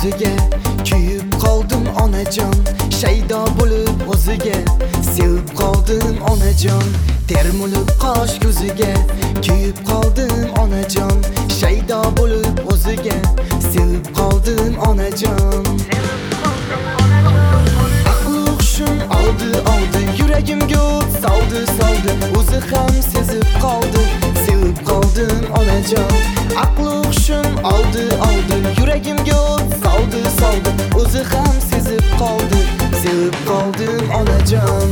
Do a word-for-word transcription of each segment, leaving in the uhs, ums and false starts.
o'ziga kuyib qoldim onajon, shaydo bo'lib o'ziga sevib qoldim onajon, termulib qosh ko'ziga kuyib qoldim onajon, shaydo bo'lib o'ziga sevib qoldim onajon. Aql hushim oldi oldi, yuragimga o't soldi soldi, o'zi ham sezib qoldi, sevib qoldim onajon. Aql hushim oldi oldi, yuragimga o't soldi soldi, o'zi ham sezib qoldi, sevib qoldim onajon.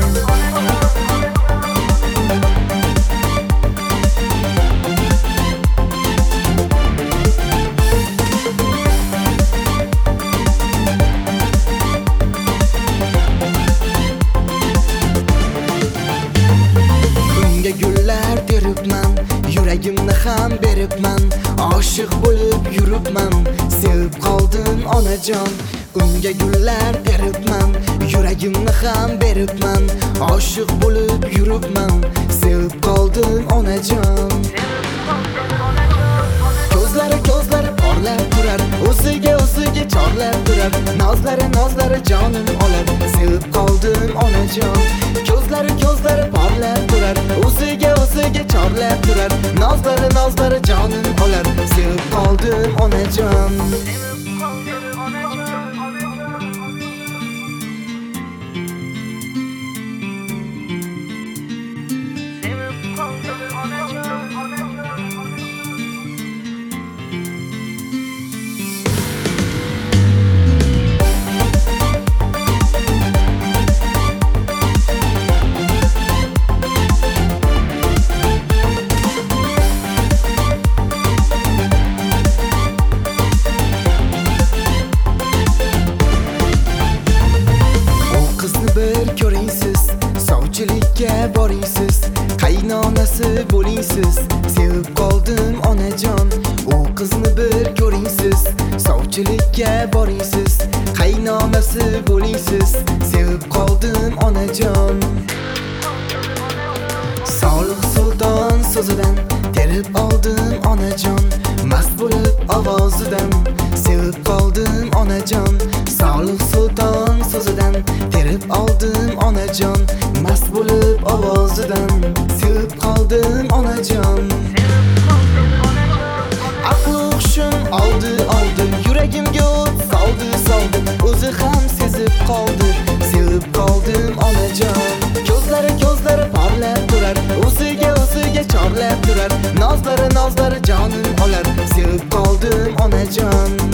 Gullar teribman, yuragimni ham beribman, oshiq bo'lib yuribman, sevib qoldim onajon. Unga gullar teribman, yuragimni ham beribman, oshiq bo'lib yuribman, sevib qoldim onajon. Ko'zlari ko'zlari porlab turar, o'ziga o'ziga chorlab turar, nozlari nozlari jonim olar, sevib qoldim onajon. Ko'zlari ko'zlari porlab turar, o'ziga o'ziga chorlab turar, nozlari nozlari jonim olar, sevib qoldim onajon. Sovchilikka borisiz, qaynonasi bo'lingsiz, sevib qoldim onajon. U qizni bir ko'ringsiz, sovchilikka borisiz, qaynonasi bo'lingsiz, sevib qoldim onajon. Solih sulton so'zidan terib oldim onajon, mast bo'lib ovozidan sevib qoldim onajon. Solih sulton so'zidan terib oldim onajon, mast bo'lib ovozidan sevib qoldim onajon. Aql hushim oldi oldi, yuragimga o't soldi soldi, o'zi ham sezib qoldi, sevib qoldim onajon. Ko'zlari ko'zlari porlab turar, o'ziga o'ziga chorlab turar, nozlari nozlari jonim olar, sevib qoldim onajon.